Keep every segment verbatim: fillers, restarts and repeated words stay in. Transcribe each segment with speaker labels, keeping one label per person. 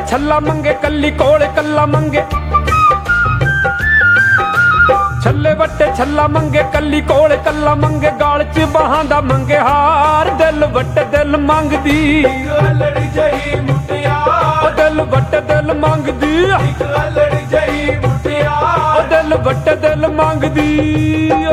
Speaker 1: ਛੱਲਾ ਮੰਗੇ ਕੱਲੀ ਕੋਲ ਕੱਲਾ ਮੰਗੇ ਛੱਲੇ ਵੱਟੇ ਛੱਲਾ ਮੰਗੇ ਕੱਲੀ ਕੋਲ ਕੱਲਾ ਮੰਗੇ ਗਾਲ ਚ ਬਾਹਾਂ ਦਾ ਮੰਗੇ ਹਾਰ ਦਿਲ ਵੱਟ ਦਿਲ ਮੰਗਦੀ
Speaker 2: ਅਲੜੀ ਜਹੀ ਮੁਟਿਆਰ
Speaker 1: ਦਿਲ ਵੱਟ ਦਿਲ ਮੰਗਦੀ
Speaker 2: ਇੱਕ ਅਲੜੀ ਜਹੀ ਮੁਟਿਆਰ
Speaker 1: ਦਿਲ ਵੱਟ ਦਿਲ ਮੰਗਦੀ ਓ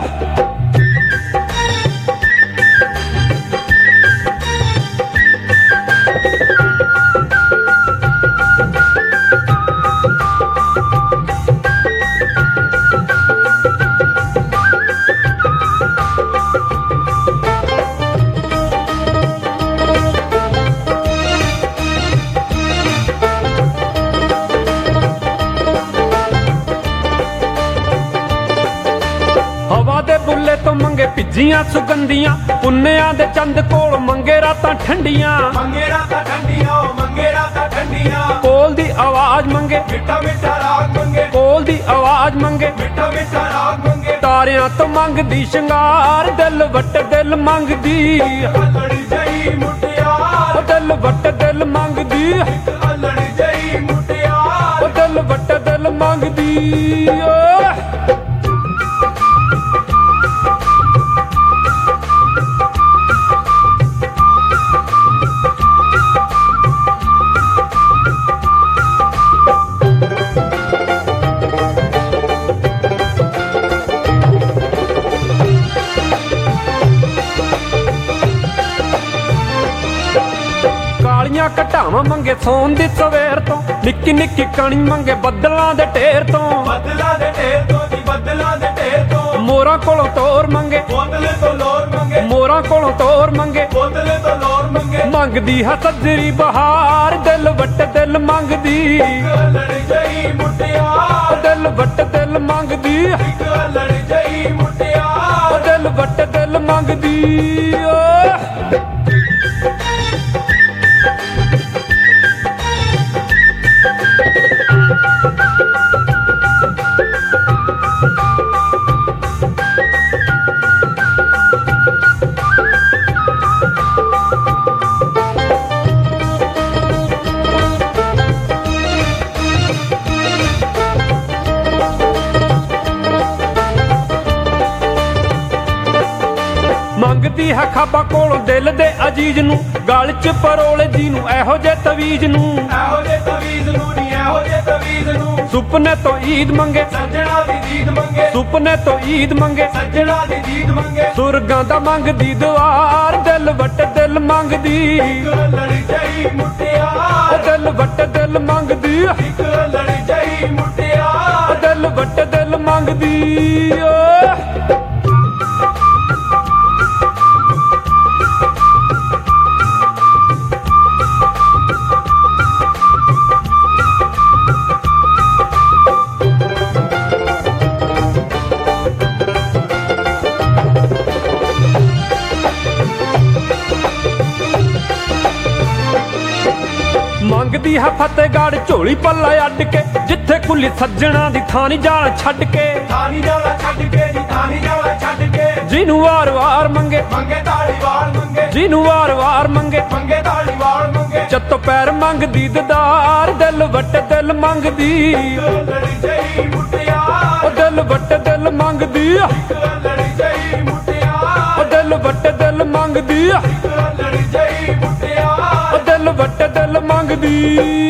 Speaker 1: ਬੁੱਲੇ ਤੋਂ ਮੰਗੇ ਭਿੱਜੀਆਂ ਸੁਗੰਧੀਆਂ ਪੁੰਨਿਆਂ ਦੇ ਚੰਦ ਕੋਲ ਮੰਗੇ ਰਾਤਾਂ ਠੰਡੀਆਂ
Speaker 2: ਮੰਗੇ ਰਾਤਾਂ ਠੰਡੀਆਂ ਮੰਗੇ ਰਾਤਾਂ ਠੰਡੀਆਂ
Speaker 1: ਕੋਲ ਦੀ ਆਵਾਜ਼ ਮੰਗੇ
Speaker 2: ਮਿੱਠਾ ਮਿੱਠਾ ਰਾਗ ਮੰਗੇ
Speaker 1: ਕੋਲ ਦੀ ਆਵਾਜ਼ ਮੰਗੇ
Speaker 2: ਮਿੱਠਾ ਮਿੱਠਾ ਰਾਗ ਮੰਗੇ
Speaker 1: ਤਾਰਿਆਂ ਤੋਂ ਮੰਗਦੀ ਸ਼ਿੰਗਾਰ ਦਿਲ ਵੱਟ ਦਿਲ ਮੰਗਦੀ
Speaker 2: ਅਲੜੀ ਜਹੀ ਮੁਟਿਆਰ
Speaker 1: ਦਿਲ ਵੱਟ ਦਿਲ ਮੰਗਦੀ
Speaker 2: ਅਲੜੀ ਜਹੀ ਮੁਟਿਆਰ
Speaker 1: ਦਿਲ ਵੱਟ ਦਿਲ ਮੰਗਦੀ ਓ ਕਾਲੀਆਂ ਘਟਾਵਾਂ ਮੰਗੇ ਸੋਨ ਦੀ ਸਵੇਰ ਤੋਂ ਨਿੱਕੀ ਨਿੱਕੀ ਕਣੀ ਮੰਗੇ ਬੱਦਲਾਂ ਦੇ ਢੇਰ ਤੋਂ
Speaker 2: ਬੱਦਲਾਂ ਦੇ ਢੇਰ ਤੋਂ ਜੀ ਬੱਦਲਾਂ ਦੇ ਢੇਰ ਤੋਂ
Speaker 1: ਮੋਰਾਂ ਕੋਲੋਂ ਤੋਰ ਮੰਗੇ
Speaker 2: ਬੋਤਲੇ ਤੋਂ ਲੋਰ ਮੰਗੇ
Speaker 1: ਮੋਰਾਂ ਕੋਲੋਂ ਤੋਰ ਮੰਗੇ
Speaker 2: ਬੋਤਲੇ ਤੋਂ ਲੋਰ ਮੰਗੇ
Speaker 1: ਮੰਗਦੀ ਹੈ ਸੱਜਰੀ ਬਹਾਰ ਦਿਲ ਵੱਟ ਦਿਲ ਮੰਗਦੀ
Speaker 2: ਅਲੜੀ ਜਹੀ ਮੁਟਿਆਰ
Speaker 1: ਦਿਲ ਵੱਟ ਦਿਲ ਮੰਗਦੀ
Speaker 2: ਅਲੜੀ ਜਹੀ ਮੁਟਿਆਰ
Speaker 1: ਦਿਲ ਵੱਟ ਦਿਲ ਮੰਗਦੀ ਓ ਮੰਗਦੀ ਹੈ ਖਾਬਾ ਕੋਲੋਂ ਦਿਲ ਦੇ ਅਜੀਜ਼ ਨੂੰ ਗਲ ਚ ਪਰੋਲੇ ਜੀ ਨੂੰ ਇਹੋ ਜੇ ਤਵੀਜ਼ ਨੂੰ
Speaker 2: ਇਹੋ ਜੇ ਤਵੀਜ਼ ਨੂੰ ਨੀ ਇਹੋ ਜੇ ਤਵੀਜ਼ ਨੂੰ
Speaker 1: ਸੁਪਨੇ ਤੋਂ ਈਦ ਮੰਗੇ
Speaker 2: ਸੱਜਣਾ ਦੀ ਜੀਤ ਮੰਗੇ
Speaker 1: ਸੁਪਨੇ ਤੋਂ ਈਦ ਮੰਗੇ
Speaker 2: ਸੱਜਣਾ ਦੀ ਜੀਤ ਮੰਗੇ
Speaker 1: ਸੁਰਗਾਂ ਦਾ ਮੰਗਦੀ ਦੁਆਰ ਦਿਲ ਵੱਟ ਦਿਲ ਮੰਗਦੀ
Speaker 2: ਅਲੜੀ ਜਹੀ ਮੁਟਿਆਰ
Speaker 1: ਦਿਲ ਵੱਟ ਦਿਲ ਮੰਗਦੀ
Speaker 2: ਅਲੜੀ ਜਹੀ ਮੁਟਿਆਰ
Speaker 1: ਦਿਲ ਵੱਟ ਦਿਲ ਮੰਗਦੀ ਓ ਮੰਗਦੀ ਹੈ ਫਤਿਹਗੜ੍ਹ ਝੋਲੀ ਪੱਲਾ ਅੱਡ ਕੇ ਜਿੱਥੇ ਕੁੱਲੀ ਸੱਜਣਾ ਦੀ ਥਾਣੀ ਜਾਲ ਛੱਡ ਕੇ
Speaker 2: ਥਾਣੀ ਜਾਲਾ ਛੱਡ ਕੇ ਜੀ ਥਾਣੀ ਜਾਲਾ ਛੱਡ ਕੇ
Speaker 1: ਜਿਹਨੂੰ ਵਾਰ ਵਾਰ ਮੰਗੇ
Speaker 2: ਮੰਗੇ ਧਾਲੀਵਾਲ ਮੰਗੇ
Speaker 1: ਜਿਹਨੂੰ ਵਾਰ ਵਾਰ ਮੰਗੇ
Speaker 2: ਮੰਗੇ ਧਾਲੀਵਾਲ ਮੰਗੇ
Speaker 1: ਚੱਤੋ ਪੈਰ ਮੰਗਦੀ ਦਦਾਰ ਦਿਲ ਵੱਟ ਦਿਲ ਮੰਗਦੀ
Speaker 2: ਅਲੜੀ ਜਹੀ ਮੁਟਿਆਰ
Speaker 1: ਦਿਲ ਵੱਟ ਦਿਲ ਮੰਗਦੀ
Speaker 2: ਅਲੜੀ ਜਹੀ ਮੁਟਿਆਰ
Speaker 1: ਦਿਲ ਵੱਟ ਦਿਲ ਮੰਗਦੀ
Speaker 2: ਅਲੜੀ ਜਹੀ ਮੁਟਿਆਰ
Speaker 1: ਦਿਲ ਵੱਟ ਦਿਲ ਮੰਗਦੀ